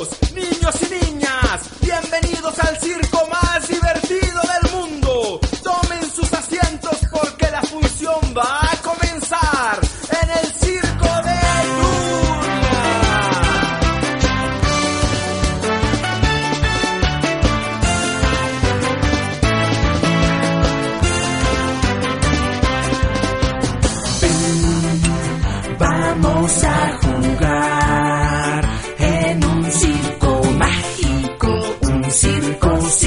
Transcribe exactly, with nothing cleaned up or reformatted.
Caballeros, niños y niñas, bienvenidos al circo más divertido del mundo. Tomen sus asientos porque la función va a comenzar en el circo de Luna. Ven, vamos a jugar.